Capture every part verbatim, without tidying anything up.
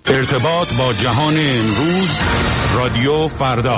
ارتباط با جهان امروز، رادیو فردا.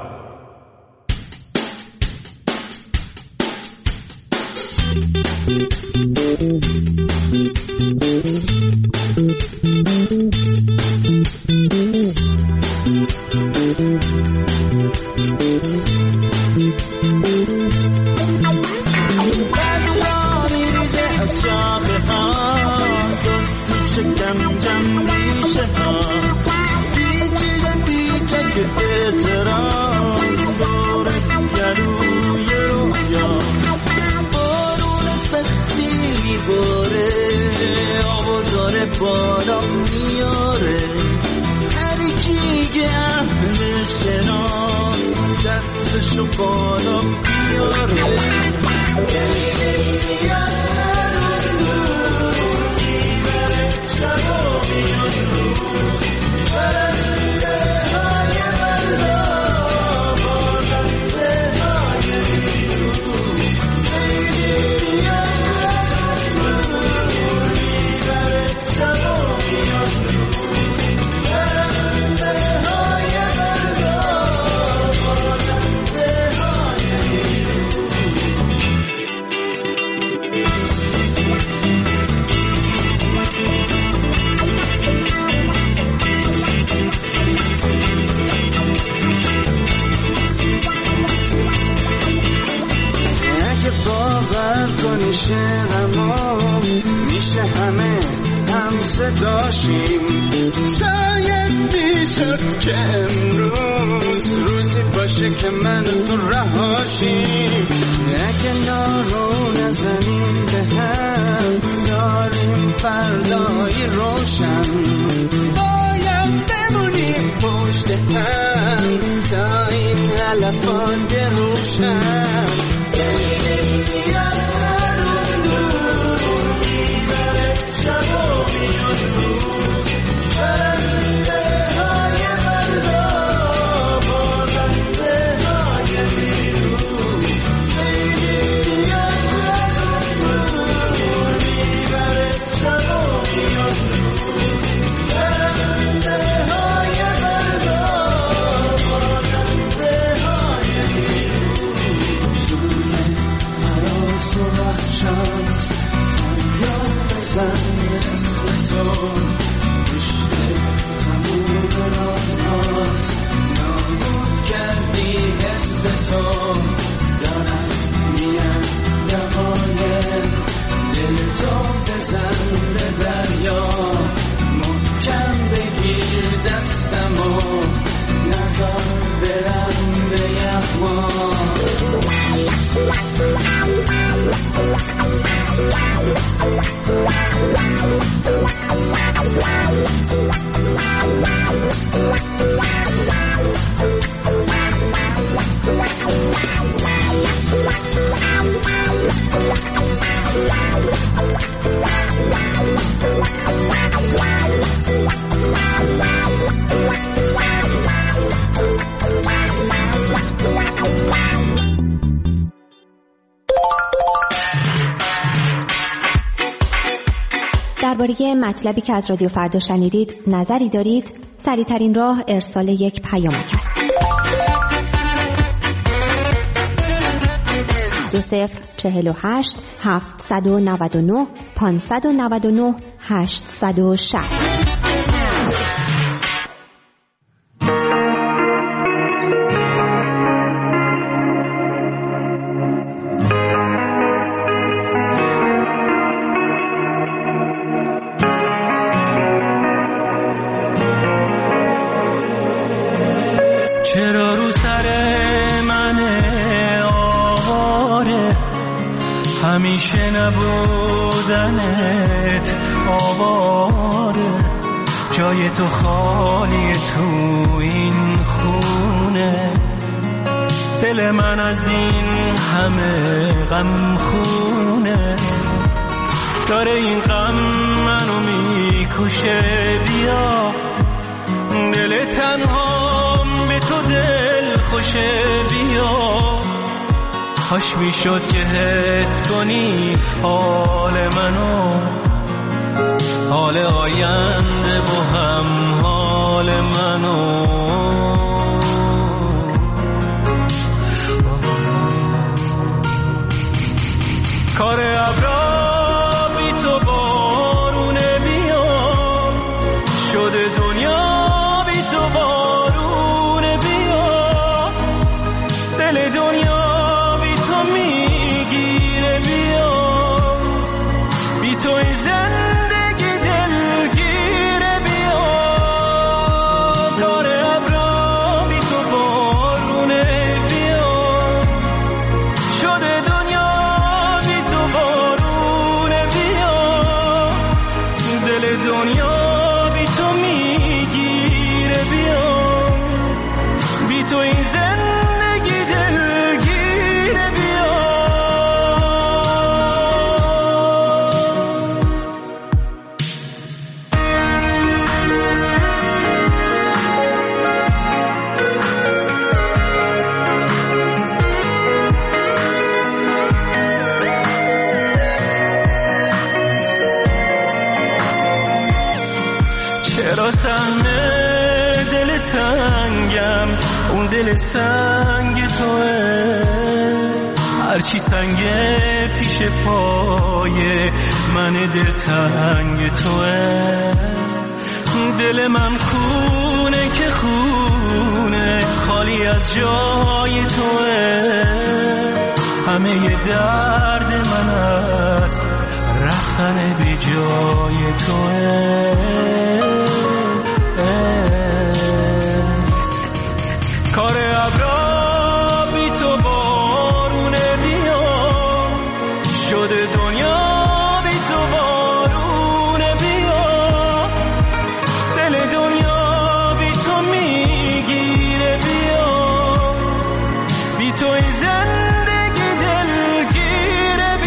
بالا میاره هر کی که اهل شناس دستشو بالا بیاره شعرما میشه همه هم صداشیم شاید دیشد که امروز روزی باشه که من تو رهاشیم اگه نارو نزنیم به هم داریم فردایی روشن باید بمونیم پشت هم تا این علفات روشن درباره مطلبی که از رادیو فردا شنیدید نظری دارید؟ سریع‌ترین راه ارسال یک پیامک است. دو صفر چهل و هشت هفتصد و نود و نه پانصد و نود و نه هشتصد و شصت. همیشه نبودنت آواره جای تو خالی تو این خونه دل من از این همه غم خونه داره این غم منو میکشه بیا دل تنهام به تو دل خوشه بیا کاش میشد که حس کنی حال منو حال آینده و هم حال منو کار ابرا بی تو بارونه بیام شده دنیا بی تو بارونه بیام دل دنیا بی تو میگیره بیام بی تو این زندگی دلگیره بیام کار ابرا بی تو بارونه بیام شده دنیا دنیا بی تو میگیره بیام بی تو این زندگی دلگیره چرا سهمه دل تنگم اون دل سنگ توه هرچی سنگه پیش پای من دل تنگ توه دل من خونه که خونه خالی از جای توه همه ی درد من است رفتن به جای توه کار ابرا بی تو بارونه بیام شده دنیا بی تو بارونه بیام دل دنیا بی تو میگیره بیام بی تو این زندگی دلگیره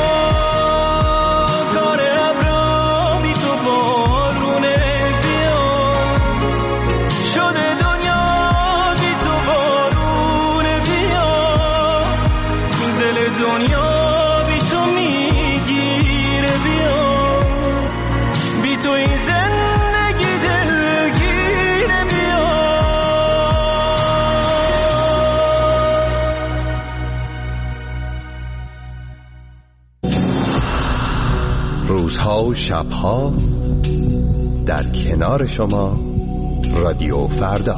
بیام کار ابرا بی تو بارونه بیام شده دنیا دنیا بی تو میگیره بیام بی تو این زندگی دلگیره بیام روزها و شبها در کنار شما رادیو فردا.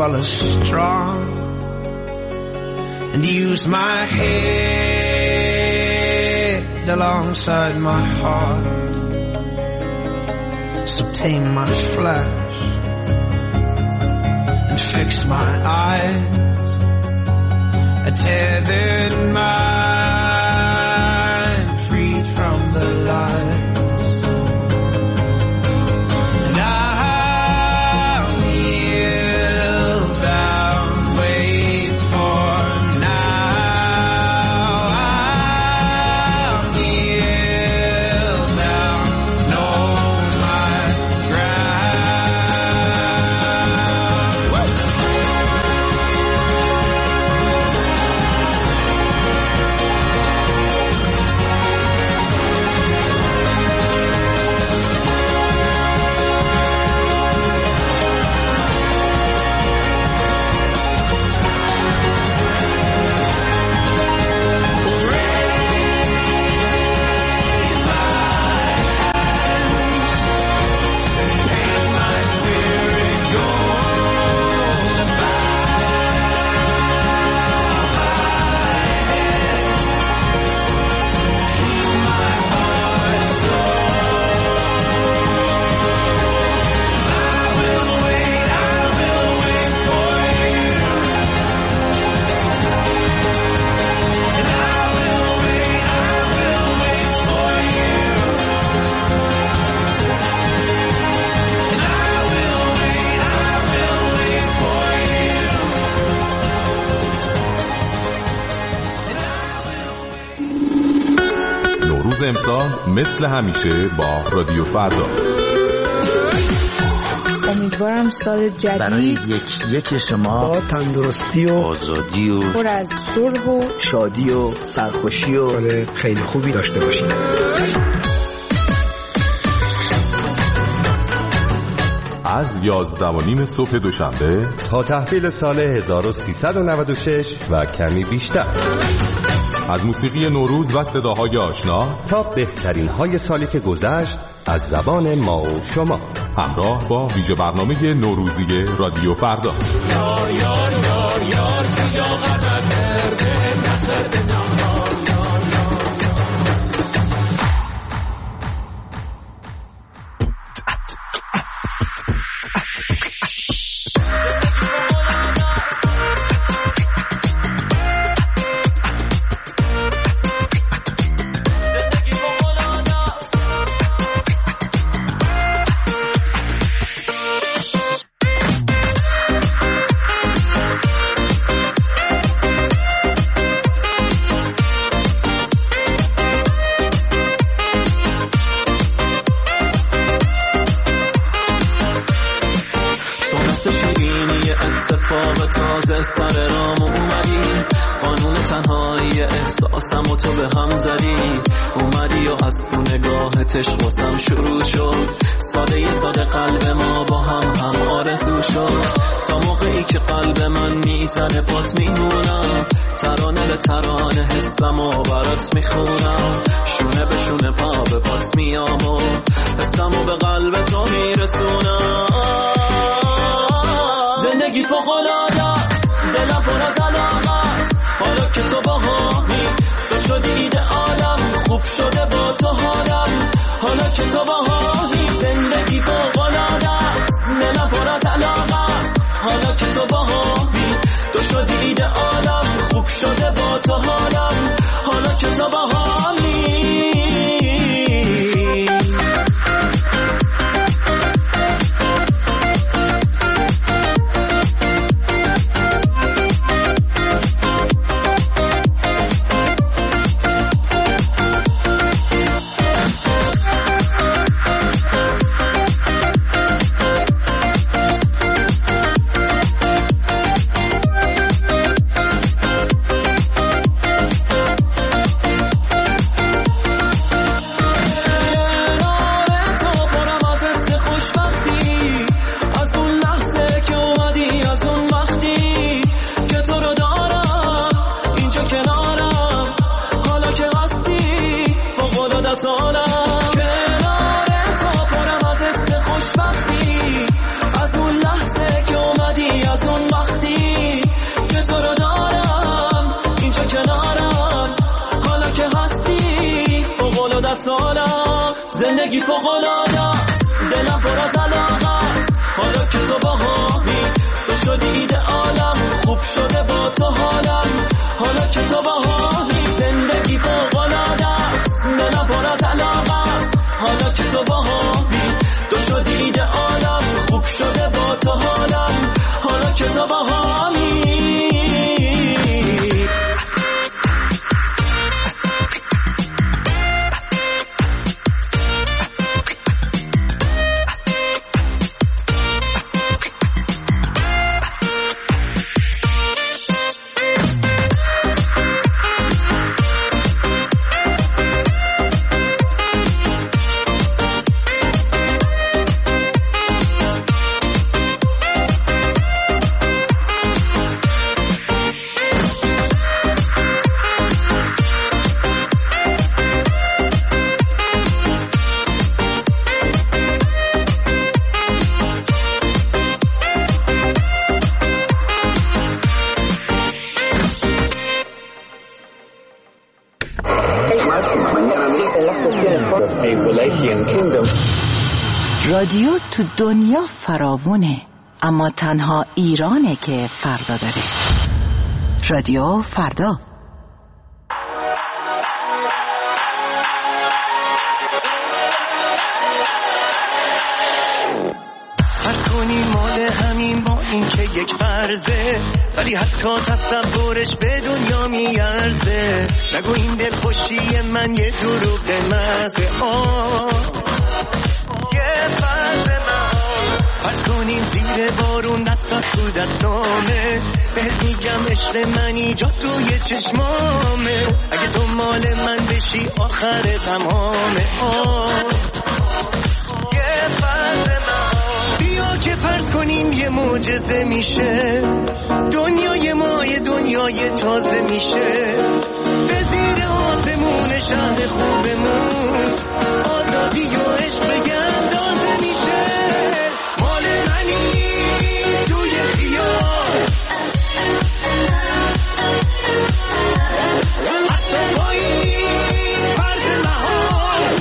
color strong and use my head alongside my heart. So tame my flesh and fix my eyes. A tethered mind freed from the lies. امسال مثل همیشه با رادیو فردا. امیدوارم سال جدید برای یک یک شما با تندرستی و آزادی و پر از صلح و شادی و سرخوشی و سال خیلی خوبی داشته باشید. از یازده و نیم صبح دوشنبه تا تحویل سال هزار و سیصد و نود و شش و کمی بیشتر، از موسیقی نوروز و صداهای آشنا تا بهترین های سالی که گذشت از زبان ما و شما، همراه با ویژه برنامه نوروزی رادیو فردا. یار یار یار یار کجا قدر کرده نکرده نام اتفاق تازه سر رام اومدی، قانون تنهایی احساسم و تو به هم زدی، اومدی و از تو نگاهت عشق واسم شروع شد، ساده یه ساده قلب ما با هم هم آرزو شد، تا موقعی که قلب من میزنه پات میمونم، ترانه به ترانه حسم و برات میخونم، شونه به شونه پا به پات میام و حسم و به قلب تو میرسونم. زندگی فوق‌العاده است، دلم پر از علاقه است، حالا که تو باهامی تو شدی ایده‌آلم، خوب شده با تو حالم، حالا که تو باهامی. زندگی فوق‌العاده است، دلم پر از علاقه است، حالا که تو باهامی تو شدی ایده‌آلم، خوب شده با تو حالم، حالا که تو باهامی. از اون لحظه که اومدی، از اون زندگی فوق‌العاده است، دلم پر از علاقه است. حالا که تو باهامی تو شدی ایدئالم، خوب شده با تو حالم. حالا که تو باهامی زندگی فوق‌العاده است، دلم پر از علاقه است. حالا که تو باهامی تو شدی ایدئالم، خوب شده با تو حالم. حالا که تو باهامی رادیو تو دنیا فراوونه، اما تنها ایرانه که فردا داره. رادیو فردا. فرض کنی مال همین با این که یک فرضه، ولی حتی تصورش به دنیا میارزه. نگو این دل خوشی من یه دروغ مزه. آه یه فرض من. فرض کنیم زیر بارون دستات تو دستامه، بهت میگم عشق من ایجاد توی چشمامه. اگه تو مال من بشی آخر تمامه. آه یه فرض من. بیا که فرض کنیم یه معجزه میشه، دنیای ما یه دنیای تازه میشه. به زیر آسمون شهر خوبمون آزادی و عشق اندازه میشه. مال منی توی خیال، حتی با این فرض محال.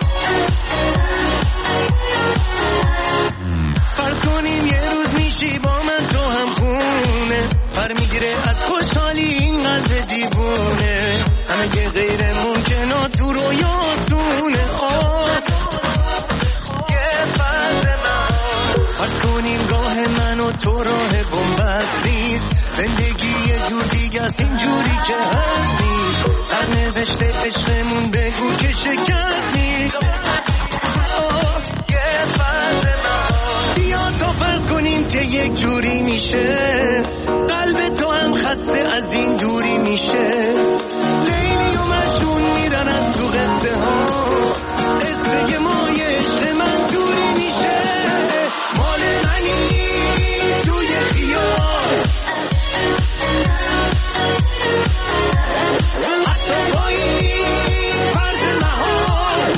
فرض کنیم یه روز میشی با من تو هم خونه، پر میگیره از خوشحالی این قلب دیوونه. همه یه غیر ممکنات تو رویاسونه. آه یه فرض من. فرض کنیم راه من و تو راه بنبست نیست، زندگی یه جور دیگه از این جوری که هست نیست. سرنوشت عشقمون بگو که شکست نیست. آه یه فرض من. بیا تو فرض کنیم که یک جوری میشه، قلب تو هم خسته از این دوری میشه. لیلی و مجنون میرن از تو قصه ها، قصه ما یه عشق من دوری میشه. مال منی توی خیال، حتی با این فرض محال.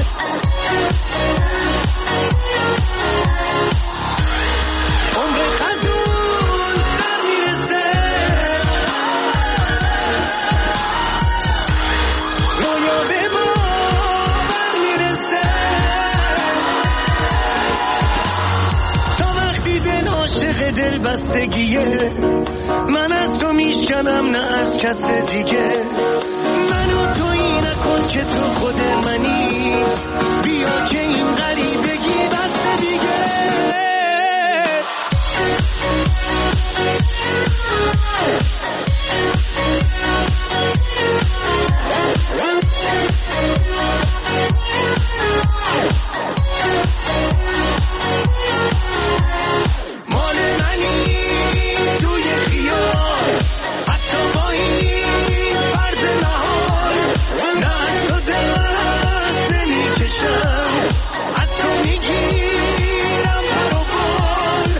عمر خزون سر میرسه، رویا به باور میرسه. تا وقتی دل عاشق دل بستگیه، من از تو میشکنم نه از کس دیگه. منو تویی نکن که تو خود منی، بیا که این غریبگی بس دیگه. مال منی توی خیال، حتی با این فرض نهال. نه از تو دست نمیکشم، از تو میگیرم پر و بال.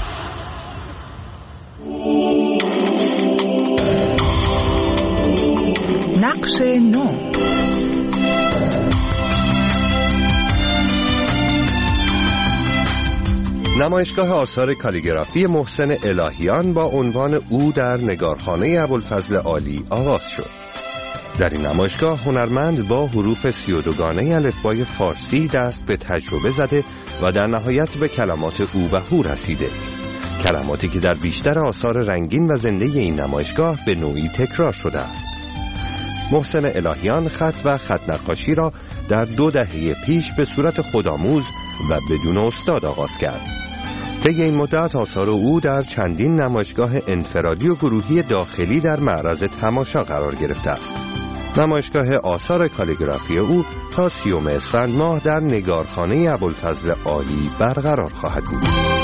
نقش نو. نمایشگاه آثار کالیگرافی محسن الهیان با عنوان او در نگارخانه ابوالفضل عالی آغاز شد. در این نمایشگاه هنرمند با حروف سی و دوگانه الفبای فارسی دست به تجربه زده و در نهایت به کلمات او و هو رسیده. کلماتی که در بیشتر آثار رنگین و زنده این نمایشگاه به نوعی تکرار شده است. محسن الهیان خط و خط نقاشی را در دو دهه پیش به صورت خودآموز و بدون استاد آغاز کرد. طی این مدت آثار او در چندین نمایشگاه انفرادی و گروهی داخلی در معرض تماشا قرار گرفته است. نمایشگاه آثار کالیگرافی او تا سیوم اسفند ماه در نگارخانه ابوالفضل عالی برقرار خواهد بود.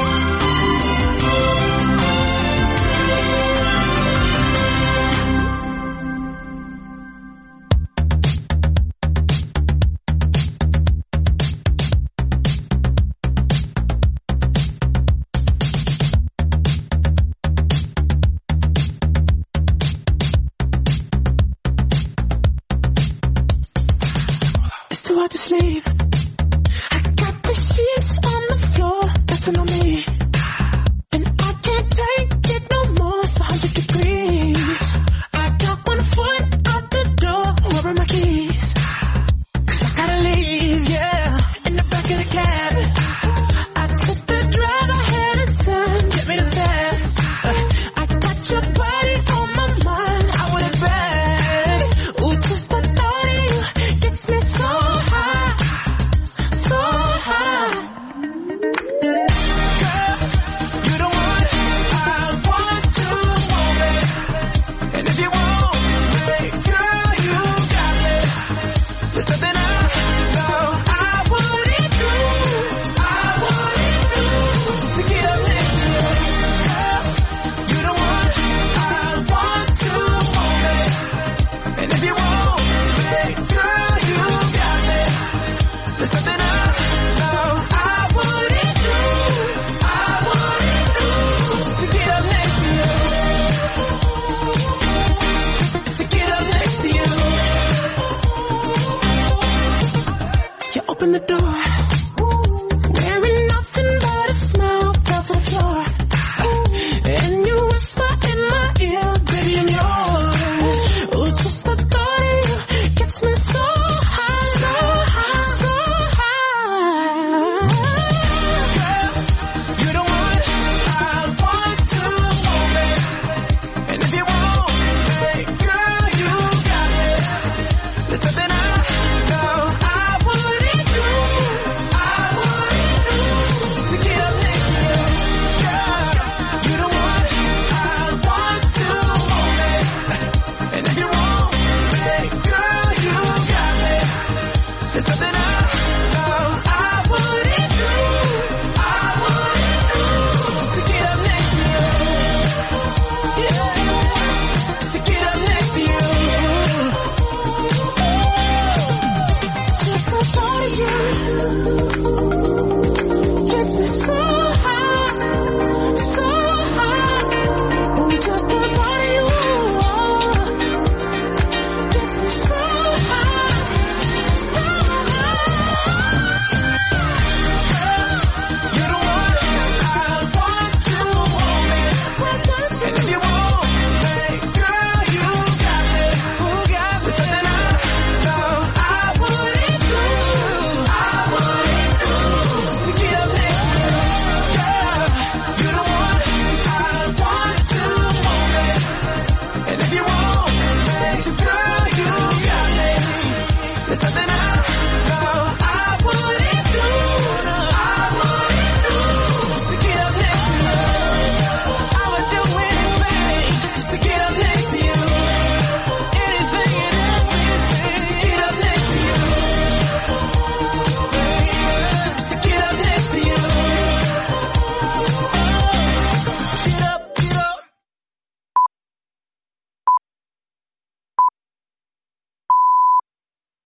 Wipe the sleeve. I got the sheets on the floor, nothing on me. And I can't take it no more, it's a hundred degrees. I got one foot out the door, where are my keys? Cause I gotta leave, yeah, in the back of the cab. I took the drive, I had a son, get me the fast. I got your body on my mind, I want it bad. Ooh, just the thought of you gets me so open the door.